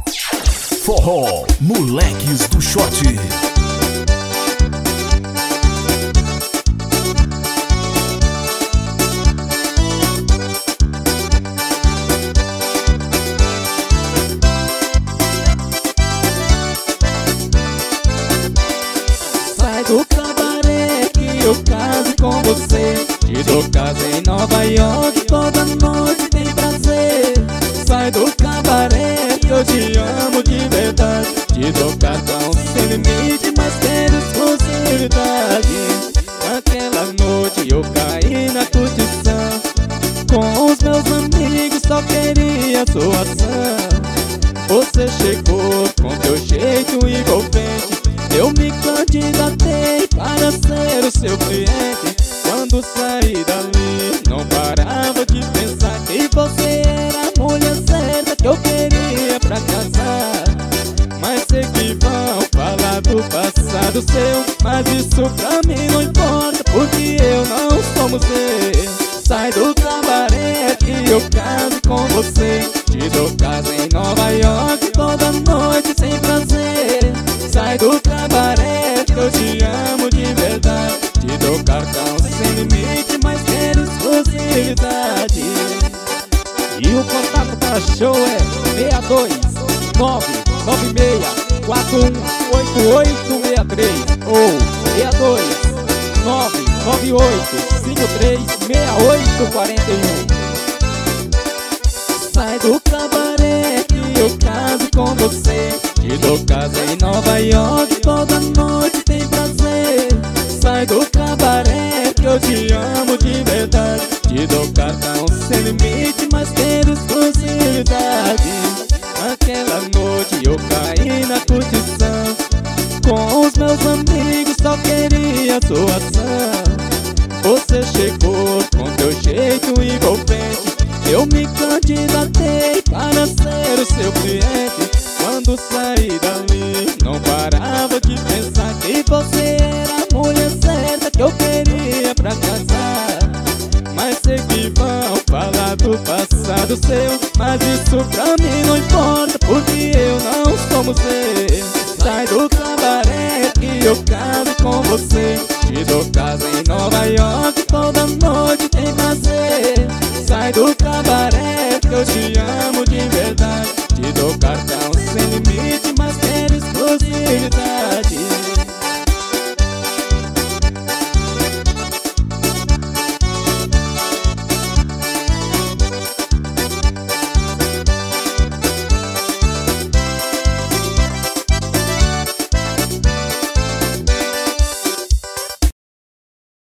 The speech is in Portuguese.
Forró, moleques do shot. Sai do cabaré que eu caso com você. Te dou casa em Nova York, toda noite tem prazer. Sai do cabaré que eu te amo de verdade. Te dou cartão sem limite, mas quero exclusividade. Naquela noite eu caí na curtição. Com os meus amigos só queria sua ação. Você chegou com teu jeito envolvente. Eu me candidatei para ser o seu cliente. Quando saí dali, não parava de pensar que você era a mulher certa que eu queria pra casar. Mas sei que vão falar do passado seu, mas isso pra mim não importa, porque eu não sou museu. Sai do cabaré que eu caso com você. Te dou casa em Nova York, toda noite sem prazer. Sai do cabaré que eu te amo de verdade. Te dou cartão sem limite, mas quero exclusividade. E o contato para show é 62996418863 ou 62998536841. Sai do cabaré que eu caso com você. Te dou casa em Nova York, toda noite tem prazer. Sai do cabaré que eu te amo de verdade. Te dou cartão sem limite, mas quero exclusividade. Naquela noite eu caí na curtição. Com os meus amigos só queria sua ação. Você chegou com teu jeito envolvente. Eu me candidatei para ser o seu cliente. Quando saí dali, não parava de pensar que você era a mulher certa que eu queria pra casar. Mas sei que vão falar do passado seu, mas isso pra mim não importa, porque eu não sou museu. Sai do cabaré que eu caso com você. Te dou casa em